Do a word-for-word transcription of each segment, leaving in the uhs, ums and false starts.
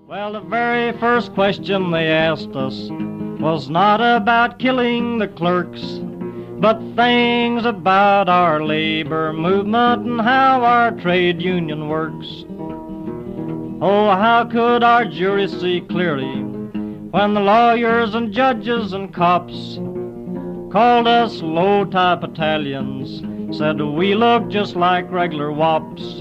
Well, the very first question they asked us was not about killing the clerks, but things about our labor movement and how our trade union works. Oh, how could our jury see clearly when the lawyers and judges and cops called us low-type Italians, said we look just like regular wops.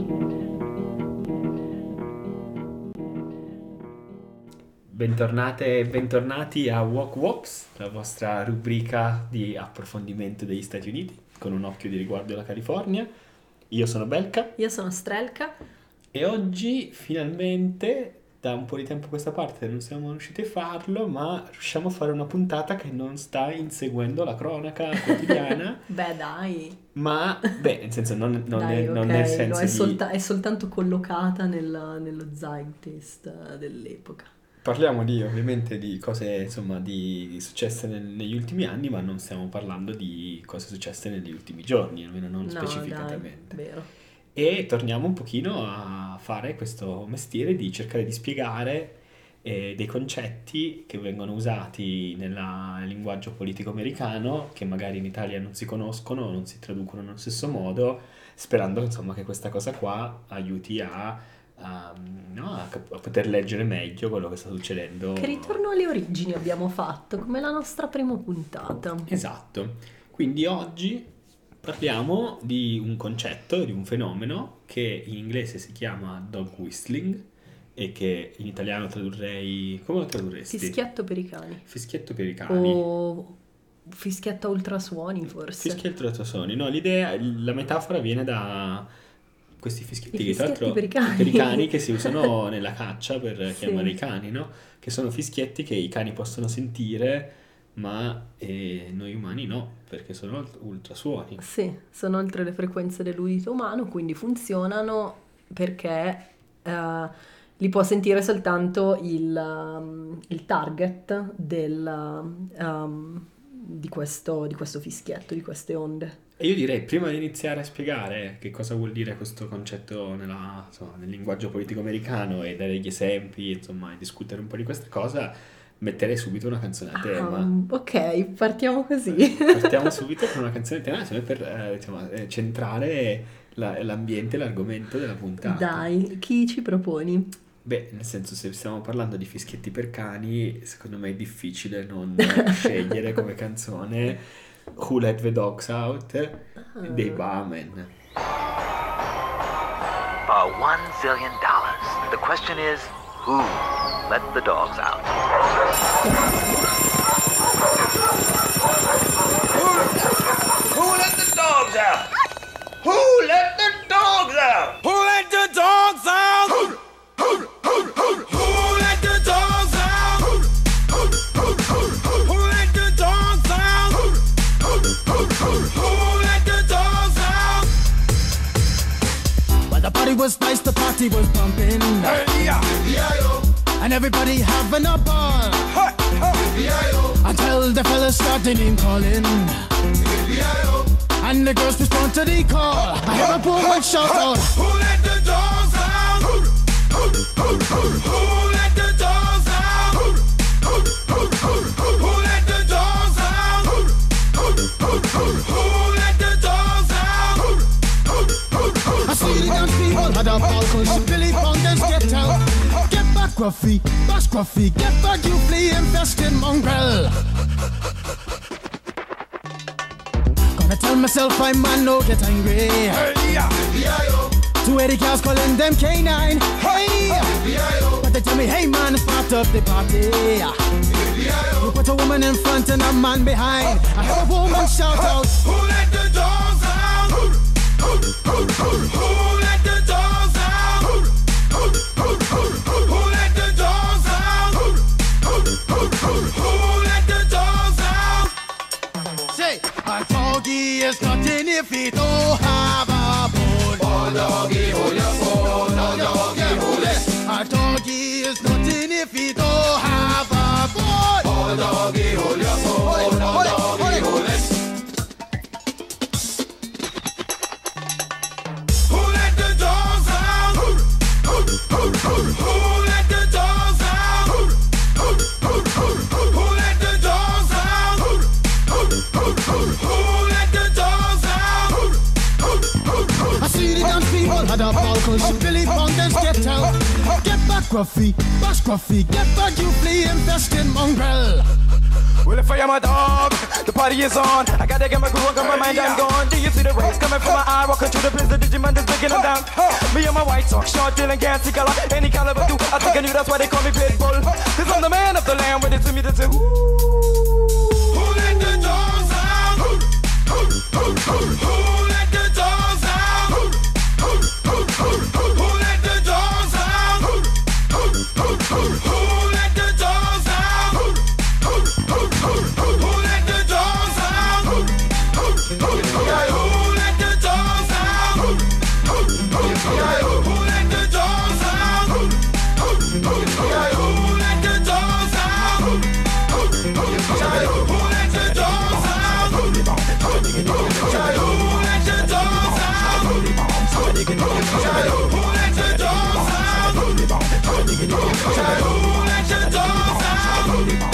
Bentornate e bentornati a Wok Wops, la vostra rubrica di approfondimento degli Stati Uniti, con un occhio di riguardo alla California. Io sono Belka. Io sono Strelka. E oggi, finalmente, da un po' di tempo a questa parte non siamo riusciti a farlo, ma riusciamo a fare una puntata che non sta inseguendo la cronaca quotidiana. Beh, dai. Ma, beh, nel senso, non, non, dai, è, okay. non nel senso no, è, di... solta- è soltanto collocata nel, nello zeitgeist dell'epoca. Parliamo di, ovviamente, di cose, insomma, di successe nel, negli ultimi anni, ma non stiamo parlando di cose successe negli ultimi giorni, almeno non no, specificatamente. Dai, vero. E torniamo un pochino a fare questo mestiere di cercare di spiegare eh, dei concetti che vengono usati nella, nel linguaggio politico americano, che magari in Italia non si conoscono, non si traducono nello stesso modo, sperando, insomma, che questa cosa qua aiuti a... Um, no, a, a poter leggere meglio quello che sta succedendo. Che ritorno alle origini abbiamo fatto, come la nostra prima puntata. Esatto. Quindi oggi parliamo di un concetto, di un fenomeno che in inglese si chiama dog whistling e che in italiano tradurrei... come lo tradurresti? Fischietto per i cani. Fischietto per i cani. O fischietto a ultrasuoni, forse. Fischietto a ultrasuoni. No, l'idea, la metafora viene da... questi fischietti, I fischietti tra l'altro, per i cani. per i cani che si usano nella caccia per sì. chiamare i cani, no? Che sono fischietti che i cani possono sentire, ma eh, noi umani no, perché sono ultrasuoni. Sì, sono oltre le frequenze dell'udito umano, quindi funzionano perché uh, li può sentire soltanto il, um, il target del, um, di, questo, di questo fischietto, di queste onde. E io direi, prima di iniziare a spiegare che cosa vuol dire questo concetto nella, insomma, nel linguaggio politico americano e dare degli esempi, insomma, e discutere un po' di questa cosa, metterei subito una canzone a tema. Um, ok, partiamo così. Partiamo subito con una canzone a tema, insomma, per eh, insomma, centrare la, l'ambiente, l'argomento della puntata. Dai, chi ci proponi? Beh, nel senso, se stiamo parlando di fischietti per cani, secondo me è difficile non scegliere come canzone Who Let the Dogs Out uh. dei Barmen. Uh, one zillion dollars. The question is, who let the dogs out? Who, who let the dogs out? Who let the dogs out? Who let the dogs out? Who, who, who, who, who let the dogs out? Who, who, who, who, who let the dogs out? Who let the dogs out? Well, the party was nice, the party was pumping, Hey, yeah, yeah, and everybody having a ball. hey, hey, yeah, Until the fellas started name calling, yeah, and the girls respond to the call. I hear a woman shout out, Who let the dogs out? Who, who, who, who, who let the dogs out? Who, who, who, who, who let the dogs out? Who, who, who, who, who let the dogs out? Who, who, who, who, I see the dance people had a ball, cause Billy Fountains get out. Get back, Gruffy, bash Gruffy, get back, you flea infested mongrel. Gonna tell myself I'm man, no get angry. Hey, yeah, yeah, Two eighty cows calling them K nine. Hey, yeah, but they tell me, hey man, it's part of the party. You put a woman in front and a man behind. I heard a woman shout out, Who let the dogs out? Who, who, who, who, who let the dogs out? Who, who, who, who, who let the dogs out? Who, who, who, who, who let the dogs out? say, a doggy is nothing if he don't have a bone. Oh doggy, hold your bone. Oh doggy, hold it. A doggy is nothing if he don't have a bone. Oh doggy, hold your bone. Oh doggy, hold it. Who let the dogs out? Who, who, who, who, who let the dogs out? scruffy, bash scruffy, get back you flea infested mongrel. Well, if I am a dog, the party is on. I gotta get my groove on, got my mind, I'm gone. Do you see the rays coming from my eye? Walking through the place, the Digimon is breaking them down. Me and my white sock, short, dealing, gassy color. Any caliber do, I think I knew that's why they call me Pitbull. Cause I'm the man of the land, when it's to me to say, ooh. Who let the dogs out? Who, who, who, who, who let the dogs out? Who, who, who, who, who let the dogs out? Who, who, who, who, who let the dogs out? Who, who, who, who, who let the dogs out? Who, who, who, who, who let the dogs out? Who, who, who, who, who let the dogs out? Who, who, who, who, who let the dogs out? Who, who, who, who, who let the dogs out? Who, who, who, who let the dogs out? Who, who, let the dogs out? Who let the dogs out? Who let the dogs out?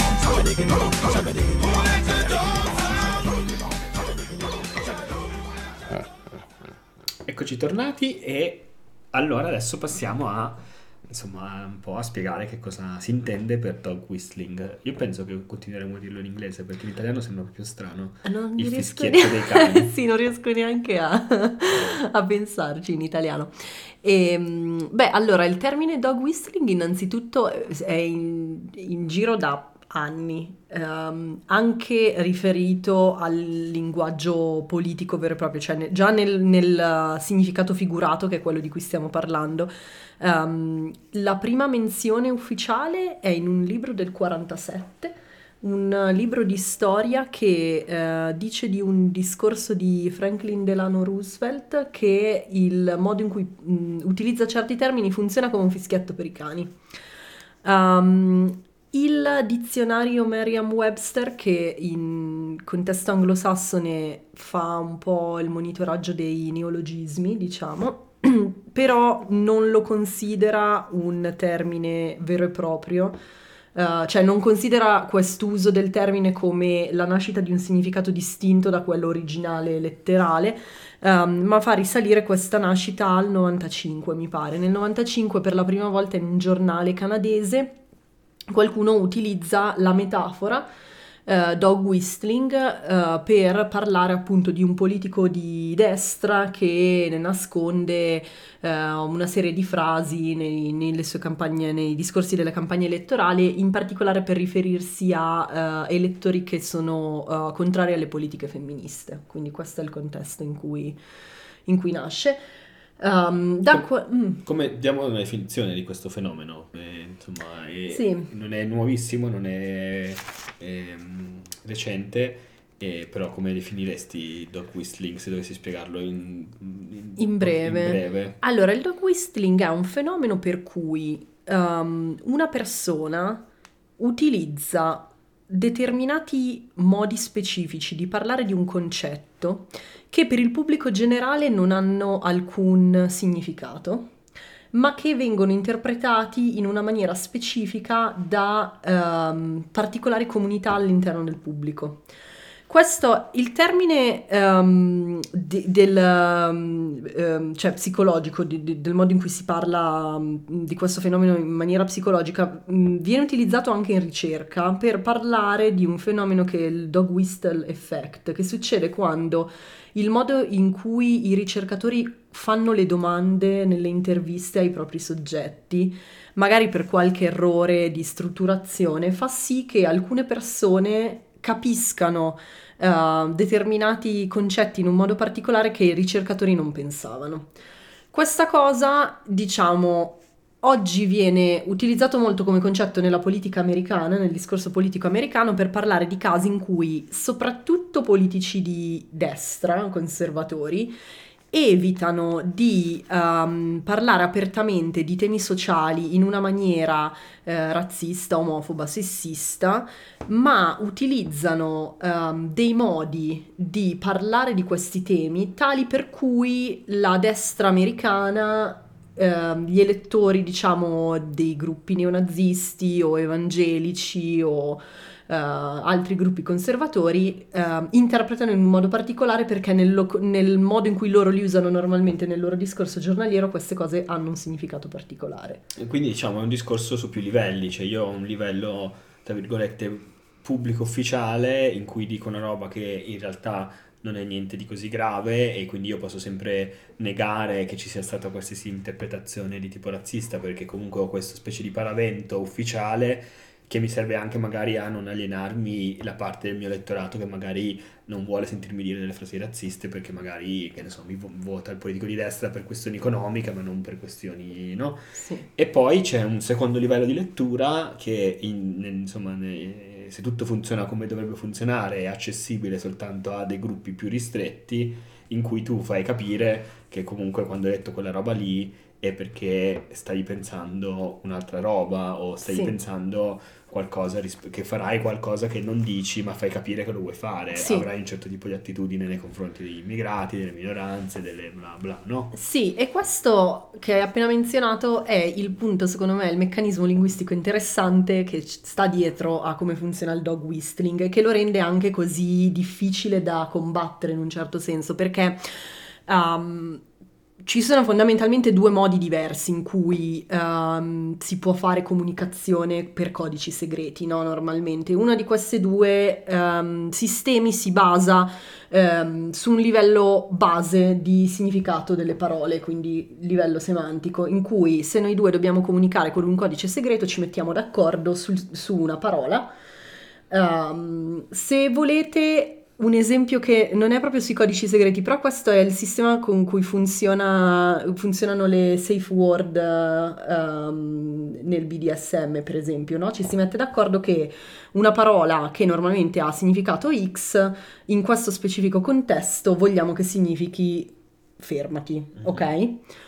Eccoci tornati e allora adesso passiamo a insomma un po' a spiegare che cosa si intende per dog whistling. Io penso che continueremo a dirlo in inglese perché l'italiano sembra proprio strano. Non Il riesco fischietto ne- dei cani. Sì, non riesco neanche a, a pensarci in italiano. E, beh, allora, il termine dog whistling innanzitutto è in, in giro da anni, ehm, anche riferito al linguaggio politico vero e proprio, cioè ne- già nel, nel uh, significato figurato, che è quello di cui stiamo parlando. Ehm, la prima menzione ufficiale è in un libro del quarantasette, un libro di storia che eh, dice di un discorso di Franklin Delano Roosevelt che il modo in cui mh, utilizza certi termini funziona come un fischietto per i cani. Um, il dizionario Merriam-Webster, che in contesto anglosassone fa un po' il monitoraggio dei neologismi, diciamo, però non lo considera un termine vero e proprio. Uh, cioè non considera quest'uso del termine come la nascita di un significato distinto da quello originale letterale, um, ma fa risalire questa nascita al novantacinque, mi pare. Nel novantacinque, per la prima volta in un giornale canadese, qualcuno utilizza la metafora uh, dog whistling uh, per parlare appunto di un politico di destra che ne nasconde uh, una serie di frasi nei, nelle sue campagne, nei discorsi delle campagne elettorali, in particolare per riferirsi a uh, elettori che sono uh, contrari alle politiche femministe. Quindi questo è il contesto in cui, in cui nasce. Um, da qua- mm. Come diamo una definizione di questo fenomeno? Eh, insomma, è- Sì. non è nuovissimo, non è ehm, recente, eh, però come definiresti dog whistling se dovessi spiegarlo in, in- In breve. in breve? Allora, il dog whistling è un fenomeno per cui um, una persona utilizza determinati modi specifici di parlare di un concetto che per il pubblico generale non hanno alcun significato, ma che vengono interpretati in una maniera specifica da ehm, particolari comunità all'interno del pubblico. Questo, il termine ehm, di- del, ehm, ehm, cioè psicologico, di- di- del modo in cui si parla mm, di questo fenomeno in maniera psicologica, mm, viene utilizzato anche in ricerca per parlare di un fenomeno che è il dog whistle effect, che succede quando il modo in cui i ricercatori fanno le domande nelle interviste ai propri soggetti, magari per qualche errore di strutturazione, fa sì che alcune persone capiscano uh, determinati concetti in un modo particolare che i ricercatori non pensavano. Questa cosa, diciamo, oggi viene utilizzato molto come concetto nella politica americana, nel discorso politico americano, per parlare di casi in cui soprattutto politici di destra, conservatori, evitano di um, parlare apertamente di temi sociali in una maniera eh, razzista, omofoba, sessista, ma utilizzano um, dei modi di parlare di questi temi tali per cui la destra americana eh, gli elettori, diciamo, dei gruppi neonazisti o evangelici o eh, altri gruppi conservatori eh, interpretano in un modo particolare, perché nel, lo- nel modo in cui loro li usano normalmente nel loro discorso giornaliero queste cose hanno un significato particolare. E quindi diciamo è un discorso su più livelli, cioè io ho un livello, tra virgolette, pubblico ufficiale in cui dico una roba che in realtà non è niente di così grave, e quindi io posso sempre negare che ci sia stata qualsiasi interpretazione di tipo razzista, perché comunque ho questa specie di paravento ufficiale che mi serve anche magari a non alienarmi la parte del mio elettorato che magari non vuole sentirmi dire delle frasi razziste, perché magari, che ne so, mi vo- vota il politico di destra per questioni economiche ma non per questioni, no? Sì. E poi c'è un secondo livello di lettura che in- ne- insomma ne- se tutto funziona come dovrebbe funzionare è accessibile soltanto a dei gruppi più ristretti, in cui tu fai capire che comunque quando hai detto quella roba lì è perché stai pensando un'altra roba, o stai Sì. pensando qualcosa risp- che farai qualcosa che non dici ma fai capire che lo vuoi fare. Sì. Avrai un certo tipo di attitudine nei confronti degli immigrati, delle minoranze, delle bla bla, no? Sì, e questo che hai appena menzionato è il punto, secondo me, il meccanismo linguistico interessante che c- sta dietro a come funziona il dog whistling, e che lo rende anche così difficile da combattere in un certo senso, perché um, ci sono fondamentalmente due modi diversi in cui um, si può fare comunicazione per codici segreti, no? Normalmente uno di questi due um, sistemi si basa um, su un livello base di significato delle parole, quindi livello semantico, in cui se noi due dobbiamo comunicare con un codice segreto ci mettiamo d'accordo sul- su una parola. Um, se volete un esempio che non è proprio sui codici segreti, però questo è il sistema con cui funziona, funzionano le safe word um, nel B D S M, per esempio, no? Ci si mette d'accordo che una parola che normalmente ha significato X, in questo specifico contesto vogliamo che significhi fermati, ok?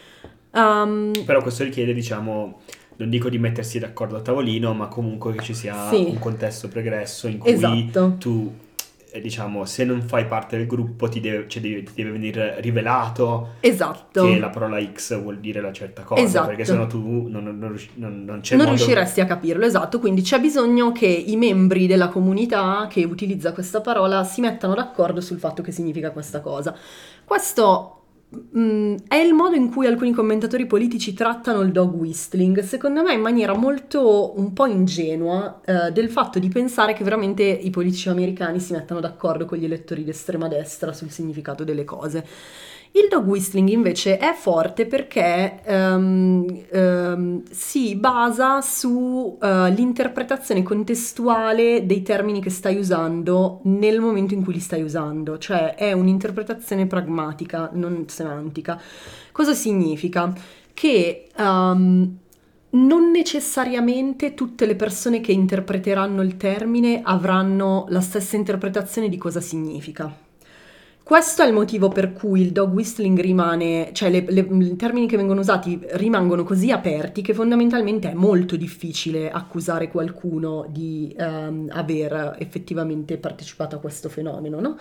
Um, Però questo richiede, diciamo, non dico di mettersi d'accordo a tavolino, ma comunque che ci sia Sì. un contesto pregresso in cui Esatto. tu, eh, diciamo, se non fai parte del gruppo ti deve, cioè, devi- ti deve venire rivelato esatto. che la parola X vuol dire la certa cosa, Esatto. perché sennò tu non, non, non riusci- non- non c'è Non modo... riusciresti a capirlo, esatto, quindi c'è bisogno che i membri della comunità che utilizza questa parola si mettano d'accordo sul fatto che significa questa cosa. Questo mh, è il modo in cui alcuni commentatori politici trattano il dog whistling, secondo me in maniera molto un po' ingenua, eh, del fatto di pensare che veramente i politici americani si mettano d'accordo con gli elettori di estrema destra sul significato delle cose. Il dog whistling invece è forte perché ehm, ehm, si basa sull'interpretazione contestuale dei termini che stai usando nel momento in cui li stai usando, cioè è un'interpretazione pragmatica, non semantica. Cosa significa? Che ehm, non necessariamente tutte le persone che interpreteranno il termine avranno la stessa interpretazione di cosa significa. Questo è il motivo per cui il dog whistling rimane, cioè le- le- i termini che vengono usati rimangono così aperti che fondamentalmente è molto difficile accusare qualcuno di ehm, aver effettivamente partecipato a questo fenomeno, no?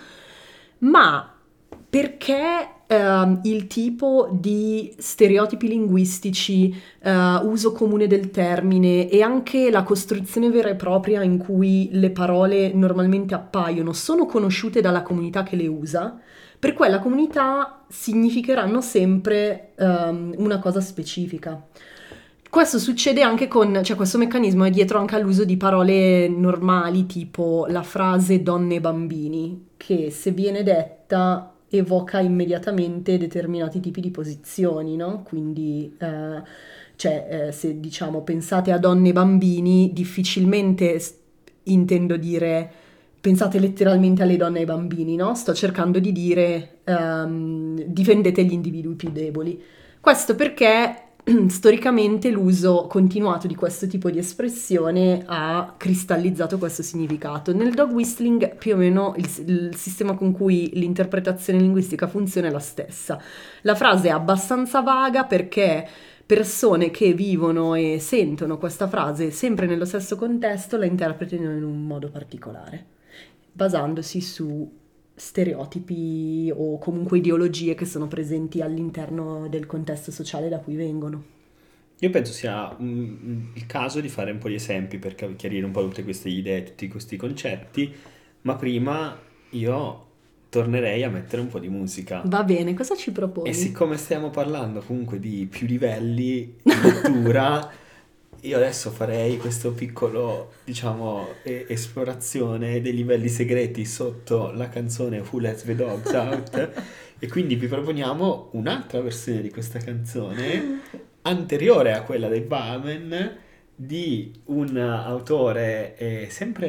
Ma perché ehm, il tipo di stereotipi linguistici, eh, uso comune del termine e anche la costruzione vera e propria in cui le parole normalmente appaiono sono conosciute dalla comunità che le usa, per quella comunità significheranno sempre ehm, una cosa specifica. Questo succede anche con, cioè questo meccanismo è dietro anche all'uso di parole normali, tipo la frase donne e bambini, che se viene detta evoca immediatamente determinati tipi di posizioni, no? Quindi, eh, cioè, eh, se diciamo pensate a donne e bambini, difficilmente s- intendo dire pensate letteralmente alle donne e ai bambini, no? Sto cercando di dire ehm, difendete gli individui più deboli. Questo perché storicamente l'uso continuato di questo tipo di espressione ha cristallizzato questo significato. Nel dog whistling più o meno il, il sistema con cui l'interpretazione linguistica funziona è la stessa. La frase è abbastanza vaga perché persone che vivono e sentono questa frase sempre nello stesso contesto la interpretano in un modo particolare, basandosi su stereotipi o comunque ideologie che sono presenti all'interno del contesto sociale da cui vengono. Io penso sia mm, il caso di fare un po' di esempi per ca- chiarire un po' tutte queste idee, tutti questi concetti, ma prima io tornerei a mettere un po' di musica. Va bene, cosa ci proponi? E siccome stiamo parlando comunque di più livelli di lettura, io adesso farei questo piccolo, diciamo, e- esplorazione dei livelli segreti sotto la canzone Who Let the Dogs Out, e quindi vi proponiamo un'altra versione di questa canzone, anteriore a quella dei Bauman, di un autore eh, sempre...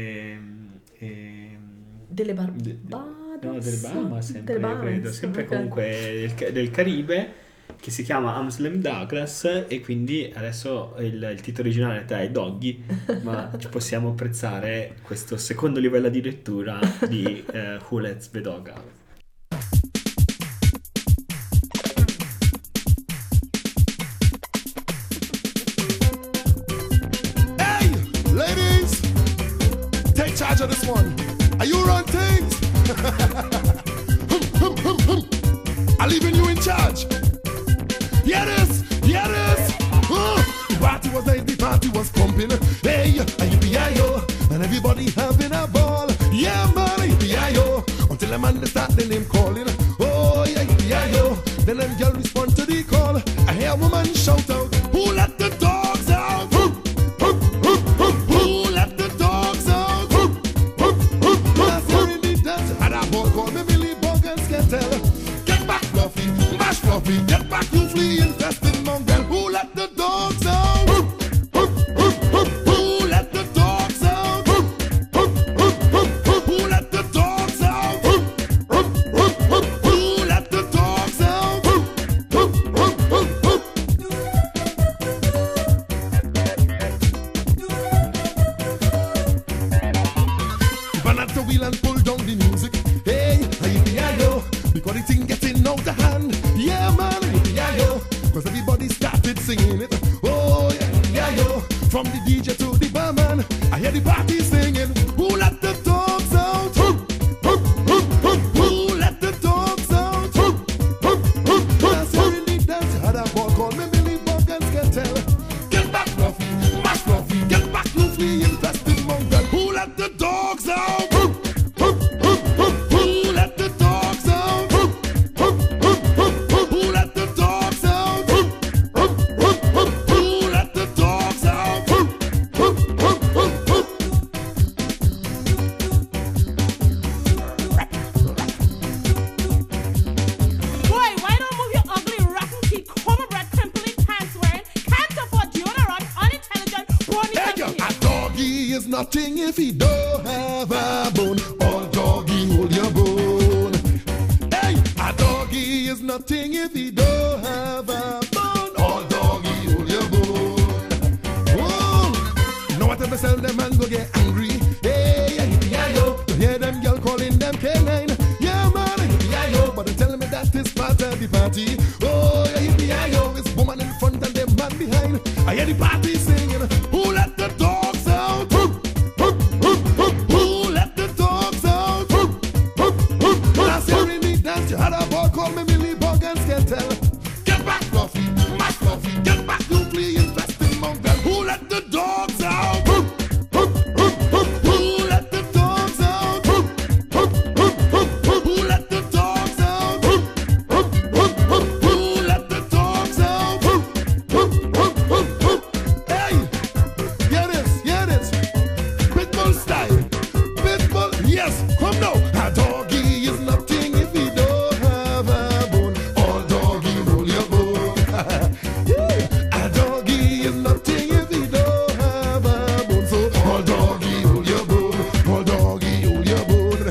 eh, Delle de- Barbados? no, delle Bahamas, sempre, Delle Bahamas, credo, sempre ok. comunque del, Ca- del Caribe, che si chiama Amslam Douglas, e quindi adesso il, il titolo originale è Doggy, ma ci possiamo apprezzare questo secondo livello di lettura di eh, Who Let the Dog Out. Hey, ladies, take charge of this one. Are you run things? Hum, hum, hum, hum. I'm leaving you in charge. Hear this, hear this. Uh, the party was nice, the party was pumping. Hey, yippee-yi-yo, and everybody having a ball. Yeah, man, yippee-yi-yo, until the man they start the name calling. Oh, yeah, yippee-yi-yo, then them girl respond to the call. I hear a woman shout out, who let the dogs out? Who, who, who, who, who let the dogs out? Who, who, who, who, that's how in the dance. And a boy called me Billy Boggins can tell. Get back, Fluffy, mash Fluffy, get back, you flea infested mongrel. Who let the dogs out? Who, who, who, who, who let the dogs out? Who, who, who, who, who, who let the dogs out? Who, who, who, who, who let the dogs out? Who, who, who, who, who. Run at the wheel and pull down the music. Hey, yippee-yi-yo, because the thing getting out of hand. Yeah, man, yippee-yi-yo, cause everybody started singing it. Oh, yeah, yippee-yi-yo, from the D J to the barman, I hear the party singing. Who let the dogs out? Who, who, who, who, who let the dogs out? Who, who, who, who, that's how in the dance. Had a boy called me Billy Boggins can tell. Get back, Fluffy, mash Fluffy, get back, you flea infested mongrel. Who let the dogs out? Who, who, who, who, who let the dogs out? Who, who, who, who, who, who let the dogs out? Who, who, who, who, who let the dogs out? Who, who, who, who, who. Boy, why don't move your ugly, rotten teeth, cornbread, crimply pants wearing, can't afford deodorant, unintelligent, bony Hey, yo, company. a doggy is nothing if he don't have a bone. All doggy hold your bone. Hey, a doggy is nothing if he don't have a bone. All doggy hold your bone. Oh, know what if I sell them and go get angry? Hey, yippee-yi-yo, you hear them girl calling them K nine. Yeah, man, yippee-yi-yo, but they tell me that is part of the party. Oh, yippee-yi-yo, it's woman in front and them man behind. I hear the party singing. Who let the dogs out? Who, who, who, who, who let the dogs out? Who, who, who, who. Last year in the dance, you had a boy called me Billy Boggins can tell. Get back, Fluffy, mash Fluffy, get back, you flea infested mongrel. Who let the dogs out? Who, who, who, who, who let the dogs out? Who, who, who, who, who, who let the dogs out? Who, who, who, who, who let the dogs out? Who, who, who, who, who. Hey, hear this, hear this. Pitbull style, Pitbull, yes, come now. A doggy is nothing if he don't have a bone. All doggy hold your bone. Yeah. A doggy is nothing if he don't have a bone. So all doggy hold your bone. All doggy hold your bone.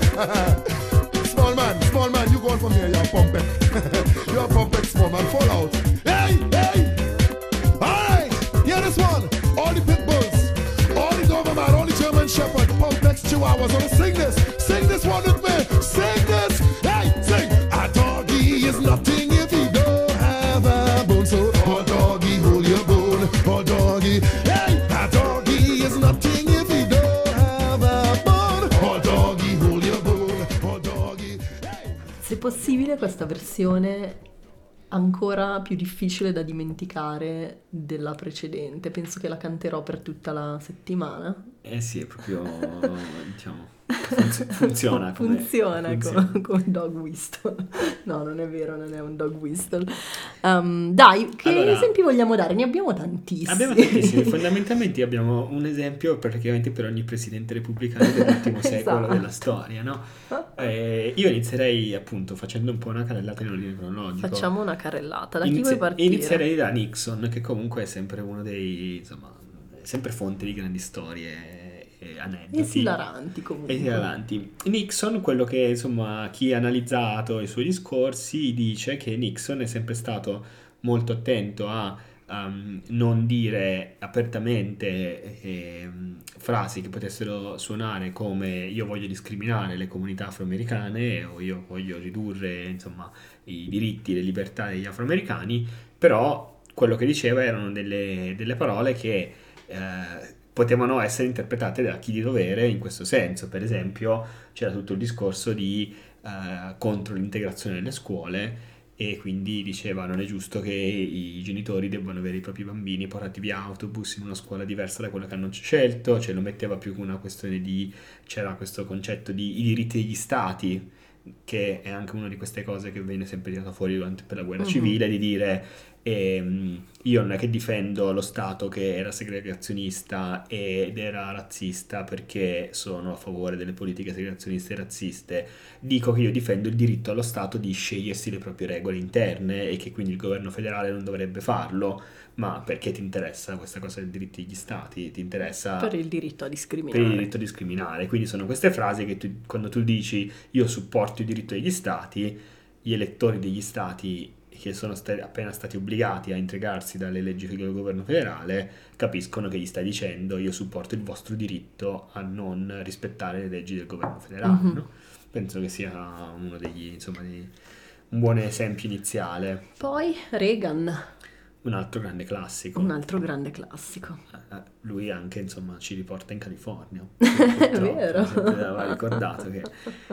Small man, small man, you going from here, you're pumping. You're pumping, small man, fall out. Hey, hey. Alright, hear this one. All the pit bulls, all the Doberman, all the German Shepherd, Pumpex Chihuahuas, wanna sing this? Sing this one with me. Sing this. Hey, sing. A doggy is nothing if he don't have a bone. So all doggy hold your bone. All doggy. Hey, a doggy is nothing if he don't have a bone. All doggy hold your bone. All doggy. possibile questa versione ancora più difficile da dimenticare della precedente. Penso che la canterò per tutta la settimana. Eh sì, è proprio, diciamo, funz- funziona come... Funziona, funziona. come, come dog whistle. No, non è vero, non è un dog whistle. Um, dai, che Allora, esempi vogliamo dare? Ne abbiamo tantissimi. Abbiamo tantissimi, fondamentalmente abbiamo un esempio praticamente per ogni presidente repubblicano dell'ultimo secolo Esatto. della storia, no? Eh, io inizierei appunto facendo un po' una carrellata in ordine cronologico. Facciamo una carrellata. Da chi Inizi- vuoi partire? Inizierei da Nixon, che comunque è sempre uno dei, insomma, è sempre fonte di grandi storie e aneddoti. Esilaranti comunque. Esilaranti. Nixon, quello che insomma chi ha analizzato i suoi discorsi dice che Nixon è sempre stato molto attento a um, non dire apertamente eh, frasi che potessero suonare come io voglio discriminare le comunità afroamericane o io voglio ridurre insomma i diritti e le libertà degli afroamericani, però quello che diceva erano delle, delle parole che eh, potevano essere interpretate da chi di dovere in questo senso. Per esempio c'era tutto il discorso di eh, contro l'integrazione nelle scuole, e quindi diceva non è giusto che i genitori debbano avere i propri bambini portati via autobus in una scuola diversa da quella che hanno scelto, cioè lo metteva più come una questione di, c'era questo concetto di i diritti degli stati, che è anche una di queste cose che viene sempre tirato fuori durante per la guerra Mhm. civile, di dire ehm, io non è che difendo lo Stato che era segregazionista ed era razzista perché sono a favore delle politiche segregazioniste e razziste, dico che io difendo il diritto allo Stato di scegliersi le proprie regole interne e che quindi il governo federale non dovrebbe farlo. Ma perché ti interessa questa cosa del diritto degli stati? Ti interessa Per il diritto a per discriminare. il diritto a discriminare. Quindi sono queste frasi che tu, quando tu dici io supporto il diritto degli stati, gli elettori degli stati che sono sta- appena stati obbligati a integrarsi dalle leggi del governo federale capiscono che gli stai dicendo io supporto il vostro diritto a non rispettare le leggi del governo federale. Mhm. No? Penso che sia uno degli, insomma, di, un buon esempio iniziale. Poi Reagan, Un altro grande classico. un altro grande classico. Eh, lui anche insomma ci riporta in California. È Purtroppo, vero. sempre aveva ricordato che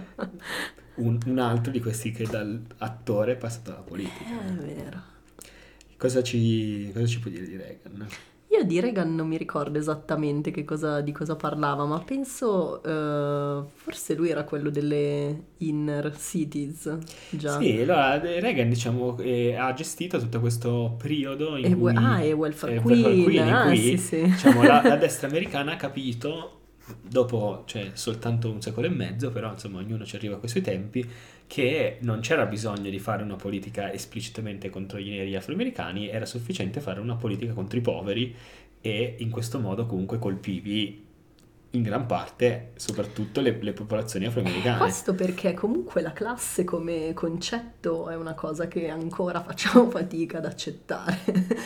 un, un altro di questi che dall'attore è passato alla politica. È vero. Cosa ci, cosa ci puoi dire di Reagan? Io di Reagan non mi ricordo esattamente che cosa, di cosa parlava, ma penso eh, forse lui era quello delle inner cities, già. Sì, allora Reagan diciamo eh, ha gestito tutto questo periodo in E cui we- ah, e welfare eh, queen, in ah, cui, sì, sì. diciamo, la, la destra americana ha capito dopo, cioè soltanto un secolo e mezzo, però insomma ognuno ci arriva a questi tempi, che non c'era bisogno di fare una politica esplicitamente contro gli neri afroamericani, era sufficiente fare una politica contro i poveri e in questo modo comunque colpivi in gran parte soprattutto le, le popolazioni afroamericane. Questo perché comunque la classe come concetto è una cosa che ancora facciamo fatica ad accettare.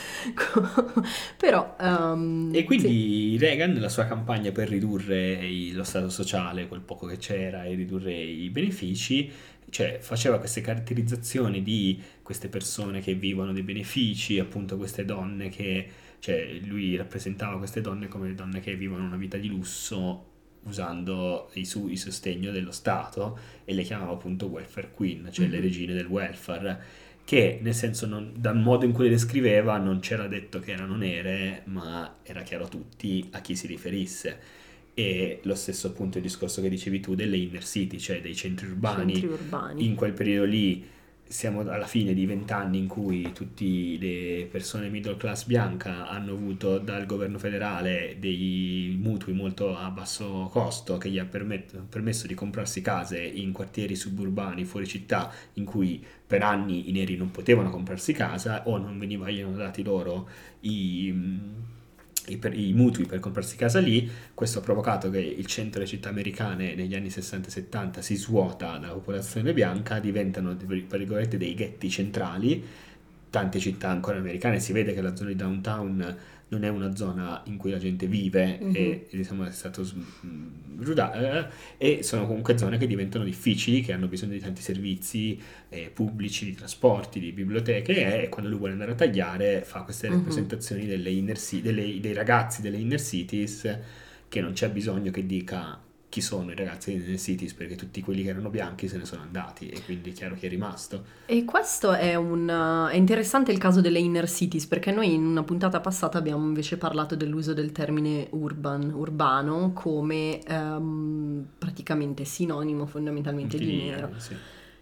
Però ehm, E quindi Reagan, la sua campagna per ridurre i- lo stato sociale, quel poco che c'era, e ridurre i benefici, cioè faceva queste caratterizzazioni di queste persone che vivono dei benefici, appunto queste donne che, cioè lui rappresentava queste donne come le donne che vivono una vita di lusso usando i, su- il sostegno dello Stato, e le chiamava appunto welfare queen, cioè le Mhm. regine del welfare, che nel senso non- dal modo in cui le descriveva non c'era detto che erano nere, ma era chiaro a tutti a chi si riferisse. E lo stesso appunto il discorso che dicevi tu delle inner city, cioè dei centri urbani. centri urbani. In quel periodo lì siamo alla fine di vent'anni in cui tutte le persone middle class bianca hanno avuto dal governo federale dei mutui molto a basso costo che gli ha permet- permesso di comprarsi case in quartieri suburbani fuori città, in cui per anni i neri non potevano comprarsi casa o non venivano dati loro i... I, per- i mutui per comprarsi casa lì. Questo ha provocato che il centro delle città americane negli anni sessanta e settanta si svuota dalla popolazione bianca, diventano tra virgolette dei ghetti centrali. Tante città ancora americane si vede che la zona di downtown non è una zona in cui la gente vive Mhm. e diciamo è stato s- mh, ruda- eh, e sono comunque zone che diventano difficili, che hanno bisogno di tanti servizi eh, pubblici, di trasporti, di biblioteche, e quando lui vuole andare a tagliare fa queste Mhm. rappresentazioni delle inner ci- delle- dei ragazzi delle inner cities, che non c'è bisogno che dica chi sono i ragazzi di Inner Cities, perché tutti quelli che erano bianchi se ne sono andati e quindi è chiaro che è rimasto. E questo è un è interessante il caso delle inner cities, perché noi in una puntata passata abbiamo invece parlato dell'uso del termine urban, urbano, come ehm, praticamente sinonimo fondamentalmente di nero. Sì.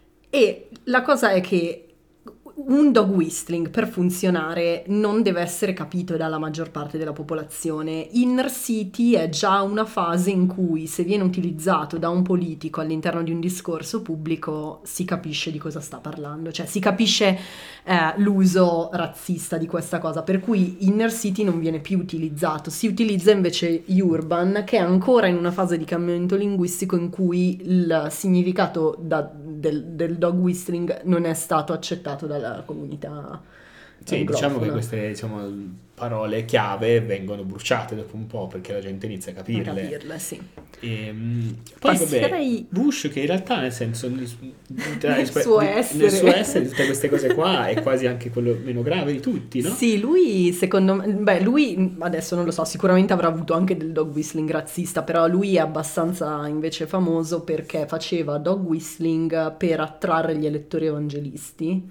E la cosa è che un dog whistling per funzionare non deve essere capito dalla maggior parte della popolazione. Inner city è già una fase in cui, se viene utilizzato da un politico all'interno di un discorso pubblico, si capisce di cosa sta parlando, cioè si capisce eh, l'uso razzista di questa cosa, per cui inner city non viene più utilizzato, si utilizza invece urban, che è ancora in una fase di cambiamento linguistico in cui il significato da, del, del dog whistling non è stato accettato dalla comunità. Sì, diciamo che queste, diciamo, parole chiave vengono bruciate dopo un po' perché la gente inizia a capirle. A capirle, sì. E, poi Passerei... vabbè, Bush, che in realtà nel senso nel, nel suo essere nel suo essere tutte queste cose qua è quasi anche quello meno grave di tutti, no? Sì, lui secondo me, beh, lui adesso non lo so, sicuramente avrà avuto anche del dog whistling razzista, però lui è abbastanza invece famoso perché faceva dog whistling per attrarre gli elettori evangelisti.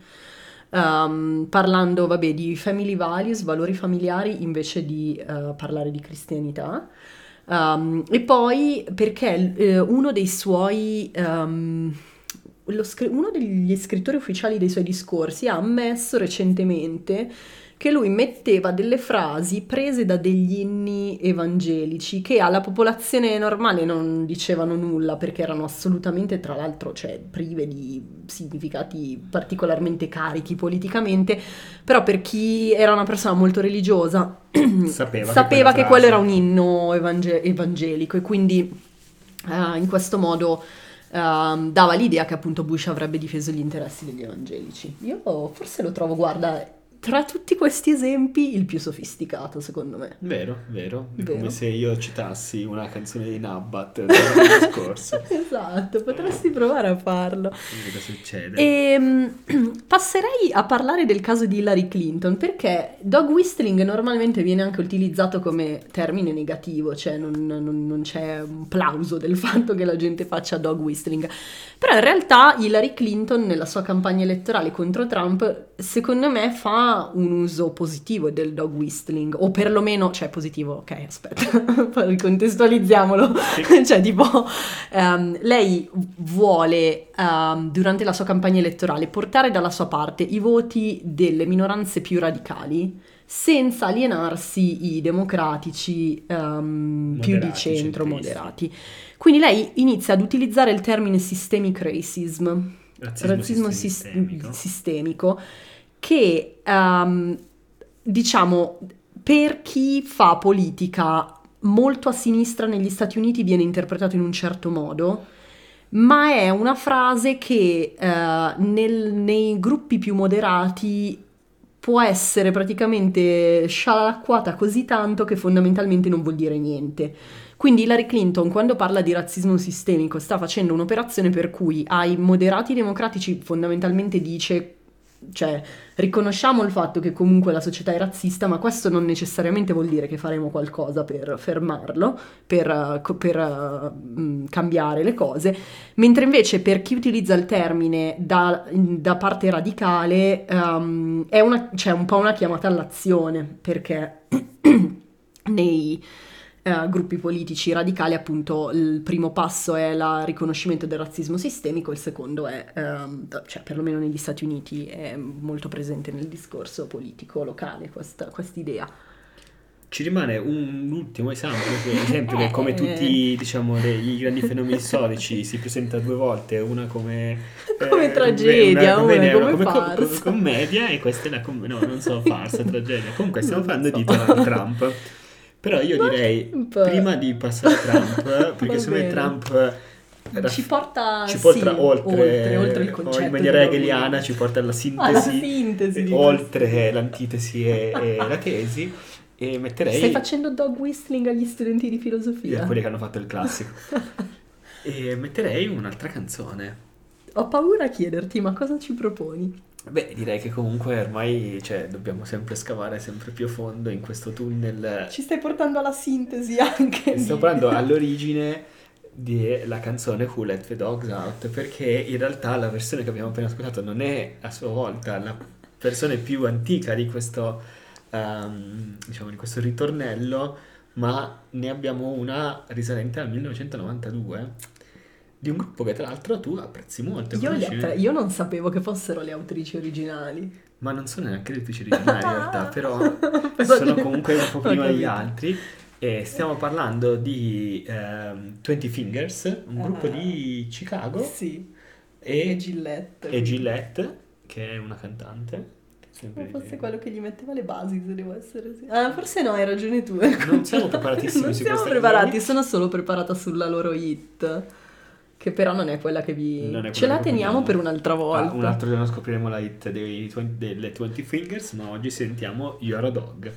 Um, parlando, vabbè, di family values, valori familiari, invece di uh, parlare di cristianità. Um, e poi perché uh, uno dei suoi um, lo scr- uno degli scrittori ufficiali dei suoi discorsi ha ammesso recentemente che lui metteva delle frasi prese da degli inni evangelici che alla popolazione normale non dicevano nulla, perché erano assolutamente, tra l'altro, cioè, prive di significati particolarmente carichi politicamente, però per chi era una persona molto religiosa sapeva, sapeva che, che quello era frase... un inno evangel- evangelico, e quindi uh, in questo modo uh, dava l'idea che appunto Bush avrebbe difeso gli interessi degli evangelici. Io forse lo trovo, guarda, tra tutti questi esempi il più sofisticato, secondo me. Vero, vero. È Vero. come se io citassi una canzone di Nabbat dell'anno scorso. Esatto, potresti provare a farlo. Cosa succede? E passerei a parlare del caso di Hillary Clinton, perché dog whistling normalmente viene anche utilizzato come termine negativo, cioè non, non, non c'è un plauso del fatto che la gente faccia dog whistling, però in realtà Hillary Clinton nella sua campagna elettorale contro Trump, secondo me, fa un uso positivo del dog whistling, o perlomeno, cioè positivo, ok, aspetta, poi ricontestualizziamolo, cioè tipo um, lei vuole um, durante la sua campagna elettorale portare dalla sua parte i voti delle minoranze più radicali senza alienarsi i democratici um, più di centro, centristi. Moderati. Quindi lei inizia ad utilizzare il termine systemic racism, Razzismo, razzismo sistemico. sis- sistemico, che um, diciamo per chi fa politica molto a sinistra negli Stati Uniti viene interpretato in un certo modo, ma è una frase che uh, nel, nei gruppi più moderati può essere praticamente scialacquata così tanto che fondamentalmente non vuol dire niente. Quindi Hillary Clinton, quando parla di razzismo sistemico, sta facendo un'operazione per cui ai moderati democratici fondamentalmente dice, cioè, riconosciamo il fatto che comunque la società è razzista, ma questo non necessariamente vuol dire che faremo qualcosa per fermarlo, per, per uh, cambiare le cose, mentre invece per chi utilizza il termine da, da parte radicale um, è una, cioè, un po' una chiamata all'azione, perché nei Uh, gruppi politici radicali, appunto, il primo passo è il riconoscimento del razzismo sistemico, il secondo è, um, cioè perlomeno negli Stati Uniti, è molto presente nel discorso politico locale questa idea. Ci rimane un ultimo esempio, che, esempio che come tutti, diciamo, i grandi fenomeni storici si presenta due volte, una come come eh, tragedia, una, una, una come, come, farsa. come commedia, e questa è la com- no, non so, farsa, tragedia. Comunque stiamo parlando di Donald Trump. Però io direi, Trump. prima di passare a Trump, perché secondo me Trump ci porta, ci porta sì, oltre, oltre, oltre il concetto, in maniera hegeliana ci porta alla sintesi, alla sintesi di oltre questo. l'antitesi e, e la tesi, e metterei... Stai facendo dog whistling agli studenti di filosofia? Quelli che hanno fatto il classico. E metterei un'altra canzone. Ho paura a chiederti, ma cosa ci proponi? Beh, direi che comunque ormai, cioè, dobbiamo sempre scavare sempre più a fondo in questo tunnel. Ci stai portando alla sintesi anche. Sto parlando all'origine della canzone Who Let the Dogs Out, perché in realtà la versione che abbiamo appena ascoltato non è a sua volta la versione più antica di questo, ehm, diciamo, di questo ritornello, ma ne abbiamo una risalente al millenovecentonovantadue di un gruppo che tra l'altro tu apprezzi molto. Io, li conosci- appre- io non sapevo che fossero le autrici originali. Ma non sono neanche le autrici originali in realtà, però Però- sono comunque un po' Ho prima degli capito. altri. E stiamo parlando di ehm, Twenty Fingers, un gruppo Ah. di Chicago, Sì, e, e Gillette. e Gillette, che è una cantante. Sempre- Ma fosse quello che gli metteva le basi, se devo essere sì. Ah, forse no, hai ragione tu. Non siamo preparatissimi Non su siamo queste preparati, cose. sono solo preparata sulla loro hit. Che però non è quella che vi... Non è Ce quella la che teniamo vogliamo. per un'altra volta. Ah, un altro giorno scopriremo la hit dei twen- delle Twenty Fingers, ma oggi sentiamo You're a Dog.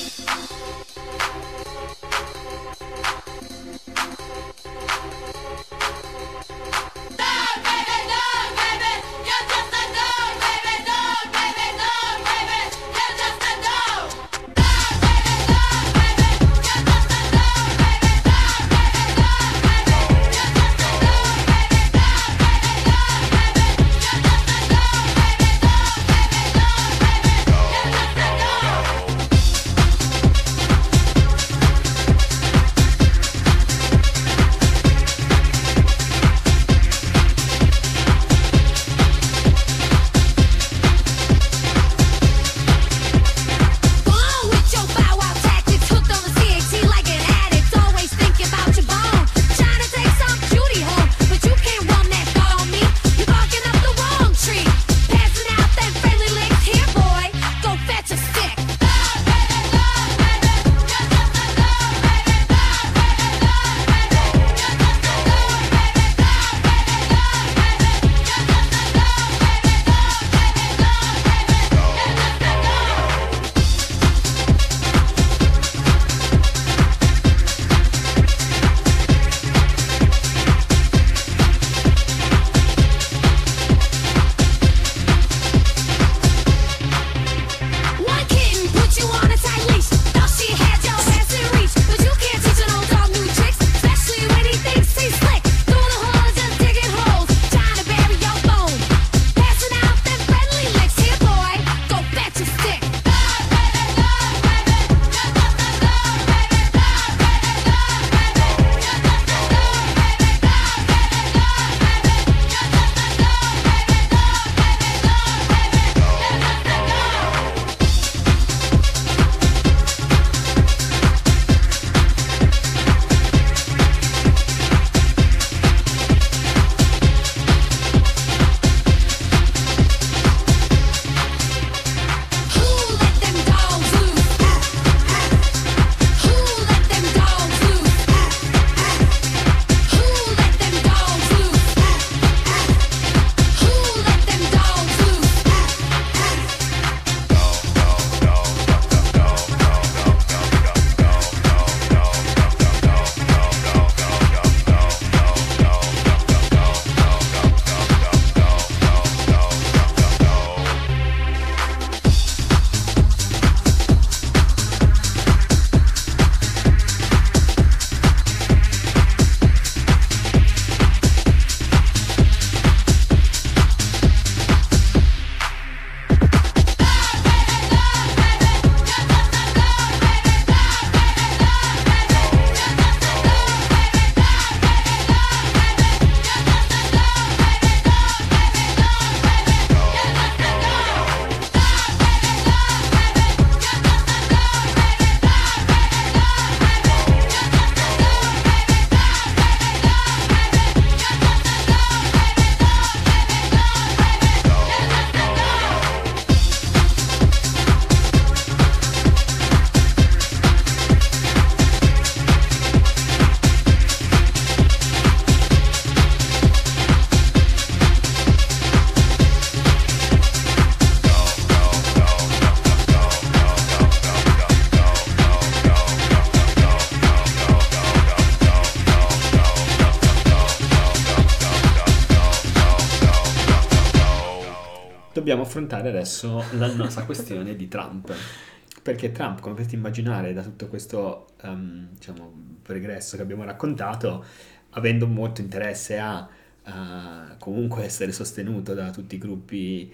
dobbiamo affrontare adesso la nostra questione di Trump. Perché Trump, come potete immaginare da tutto questo um, diciamo, pregresso che abbiamo raccontato, avendo molto interesse a, a comunque essere sostenuto da tutti i gruppi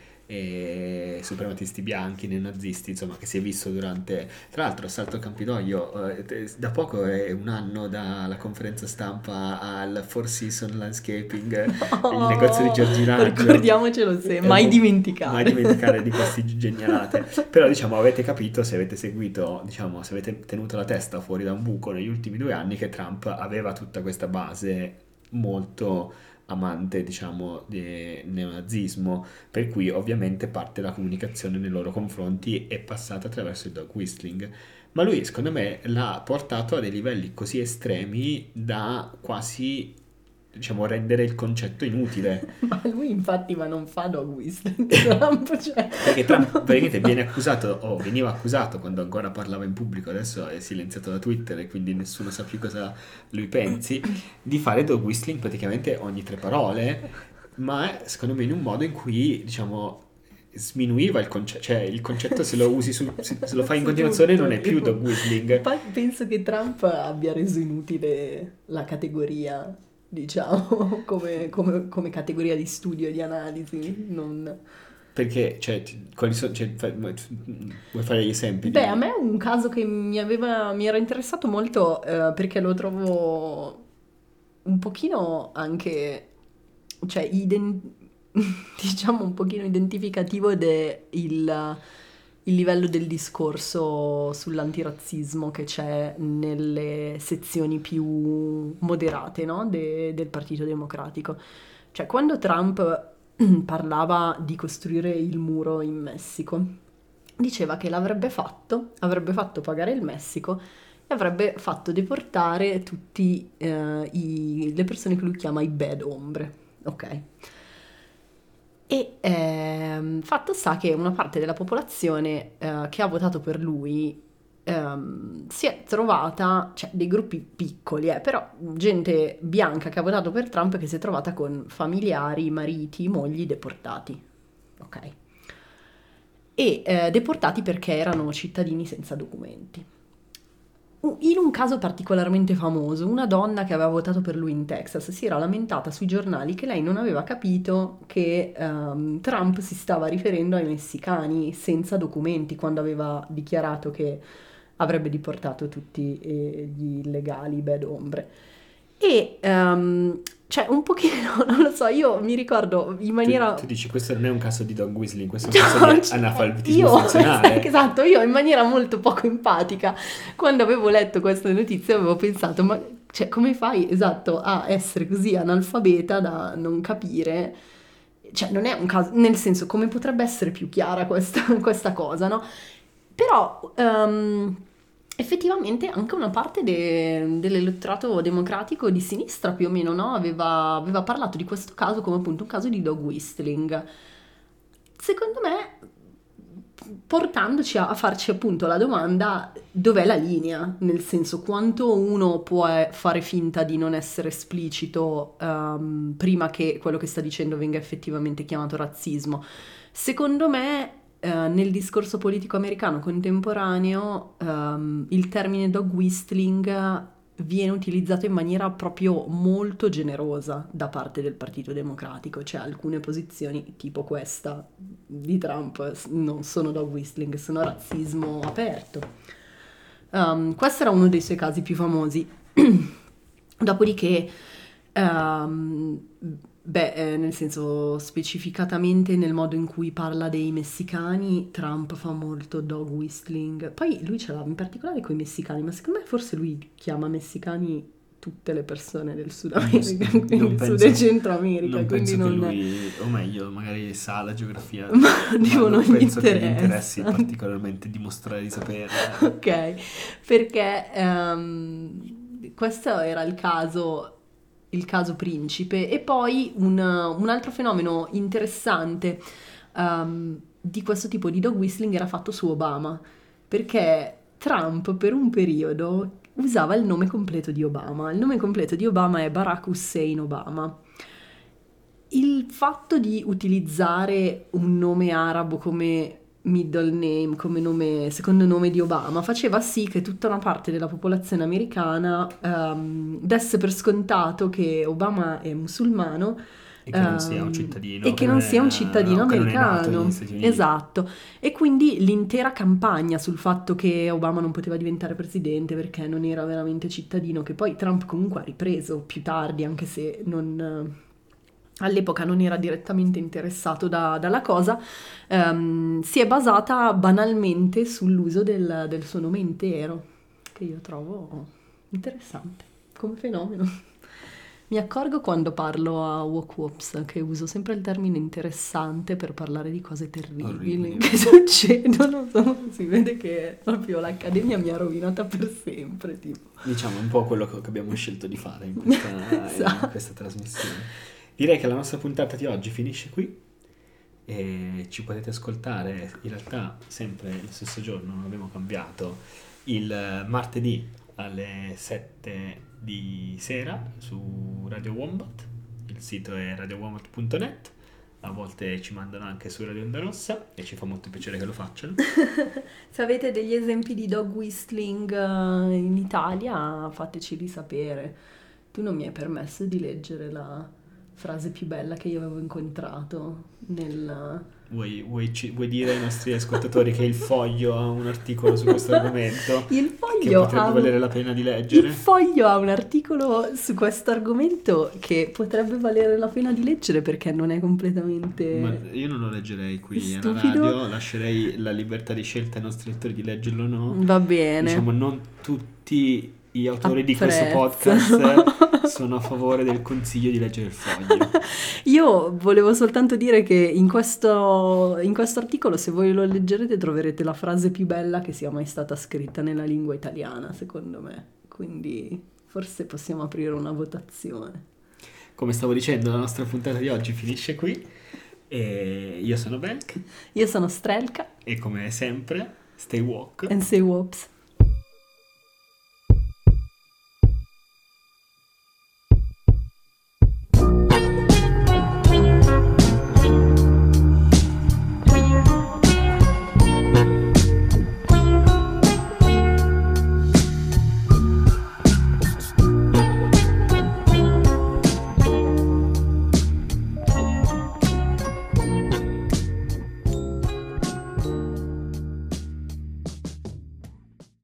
e suprematisti bianchi, neonazisti, insomma, che si è visto durante, tra l'altro, Assalto al Campidoglio, eh, da poco è un anno dalla conferenza stampa al Four Seasons Landscaping, Oh, il negozio di Giorginaggio. Ricordiamocelo se, mai Eh, dimenticare. mai dimenticare di questi genialate. Però, diciamo, avete capito, se avete seguito, diciamo, se avete tenuto la testa fuori da un buco negli ultimi due anni, che Trump aveva tutta questa base molto amante, diciamo, del neonazismo, per cui ovviamente parte la comunicazione nei loro confronti è passata attraverso il dog whistling, ma lui secondo me l'ha portato a dei livelli così estremi da quasi, diciamo, rendere il concetto inutile. Ma lui infatti ma non fa dog whistling, Trump, cioè. Perché Trump praticamente viene accusato, o veniva accusato quando ancora parlava in pubblico, adesso è silenziato da Twitter e quindi nessuno sa più cosa lui pensi, di fare dog whistling praticamente ogni tre parole, ma secondo me in un modo in cui, diciamo, sminuiva il concetto, cioè il concetto se lo usi su, se se lo fai in continuazione non è più dog whistling. Poi penso che Trump abbia reso inutile la categoria, diciamo, come, come- come categoria di studio e di analisi. Non... Perché, cioè, ti- quali sono, cioè, fai- vuoi fare gli esempi? di- Beh, a me è un caso che mi aveva, mi era interessato molto, eh, perché lo trovo un pochino anche, cioè, iden- diciamo un pochino identificativo del il livello del discorso sull'antirazzismo che c'è nelle sezioni più moderate, no? de- del Partito Democratico. Cioè, quando Trump parlava di costruire il muro in Messico, diceva che l'avrebbe fatto, avrebbe fatto pagare il Messico e avrebbe fatto deportare tutte le persone che lui chiama i bad ombre, ok? E ehm, fatto sta che una parte della popolazione eh, che ha votato per lui ehm, si è trovata, cioè dei gruppi piccoli, eh, però gente bianca che ha votato per Trump che si è trovata con familiari, mariti, mogli deportati, ok? E eh, deportati perché erano cittadini senza documenti. U- In un caso particolarmente famoso, una donna che aveva votato per lui in Texas si era lamentata sui giornali che lei non aveva capito che ehm, Trump si stava riferendo ai messicani senza documenti quando aveva dichiarato che avrebbe deportato tutti eh, gli illegali bad ombre. E ehm, cioè un pochino, non lo so, io mi ricordo in Tu, maniera... tu dici questo non è un caso di dog whistling, questo è un No, caso di cioè, analfabetismo io, funzionale. esatto, io in maniera molto poco empatica, quando avevo letto questa notizia avevo pensato, ma cioè, come fai, esatto, a essere così analfabeta da non capire? Cioè, non è un caso, nel senso, come potrebbe essere più chiara questa, questa cosa, no? Però, ehm, effettivamente anche una parte de- dell'elettorato democratico di sinistra più o meno, no? Aveva, aveva parlato di questo caso come appunto un caso di dog whistling. Secondo me, portandoci a, a farci appunto la domanda dov'è la linea, nel senso quanto uno può eh, fare finta di non essere esplicito ehm, prima che quello che sta dicendo venga effettivamente chiamato razzismo. Secondo me eh, nel discorso politico americano contemporaneo ehm, il termine dog whistling viene utilizzato in maniera proprio molto generosa da parte del Partito Democratico, cioè alcune posizioni tipo questa di Trump s- non sono dog whistling, sono razzismo aperto. Um, questo era uno dei suoi casi più famosi. Dopodiché, ehm, beh, eh, nel senso specificatamente nel modo in cui parla dei messicani, Trump fa molto dog whistling. Poi lui ce l'ha in particolare con i messicani, ma secondo me forse lui chiama messicani tutte le persone del Sud America, Non quindi Sud penso- e Centro America, Non quindi penso che non... lui, o meglio, magari sa la geografia, Ma tipo non non gli penso che gli interessa. interessi particolarmente dimostrare di saperla. Ok, perché ehm, questo era il caso, il caso principe. E poi un, un altro fenomeno interessante ehm, di questo tipo di dog whistling era fatto su Obama, perché Trump per un periodo usava il nome completo di Obama. Il nome completo di Obama è Barack Hussein Obama. Il fatto di utilizzare un nome arabo come middle name, come nome, secondo nome di Obama, faceva sì che tutta una parte della popolazione americana ehm, desse per scontato che Obama è musulmano E che non ehm, sia un cittadino. e che non sia un eh, cittadino o che non è nato americano. negli Stati Uniti. Esatto. E quindi l'intera campagna sul fatto che Obama non poteva diventare presidente perché non era veramente cittadino, che poi Trump comunque ha ripreso più tardi, anche se non... all'epoca non era direttamente interessato da- dalla cosa, ehm, si è basata banalmente sull'uso del, del suo nome intero, che io trovo interessante come fenomeno. Mi accorgo quando parlo a Walk Wops che uso sempre il termine interessante per parlare di cose terribili Orribili. che succedono. Si vede che proprio l'accademia mi ha rovinata per sempre, tipo. Diciamo un po' quello che abbiamo scelto di fare in questa, Esatto. in questa trasmissione. Direi che la nostra puntata di oggi finisce qui e ci potete ascoltare in realtà sempre lo stesso giorno, non abbiamo cambiato, il martedì alle sette di sera su Radio Wombat. Il sito è radio wombat punto net. A volte ci mandano anche su Radio Onda Rossa e ci fa molto piacere che lo facciano. Se avete degli esempi di dog whistling eh, in Italia, fateceli sapere. Tu non mi hai permesso di leggere la frase più bella che io avevo incontrato nel... Vuoi, vuoi, ci- vuoi dire ai nostri ascoltatori che il Foglio ha un articolo su questo argomento? Il Che Foglio potrebbe ha un- valere la pena di leggere? Il Foglio ha un articolo su questo argomento che potrebbe valere la pena di leggere perché non è completamente... Ma io non lo leggerei qui alla Stupido. radio, lascerei la libertà di scelta ai nostri lettori di leggerlo o no. Va bene. Diciamo, non tutti gli autori di questo Apprezzo. podcast sono a favore del consiglio di leggere il Foglio. Io volevo soltanto dire che in questo, in questo articolo, se voi lo leggerete, troverete la frase più bella che sia mai stata scritta nella lingua italiana, secondo me. Quindi forse possiamo aprire una votazione. Come stavo dicendo, la nostra puntata di oggi finisce qui. E io sono Belk Io sono Strelka e come sempre, stay woke. and say whoops.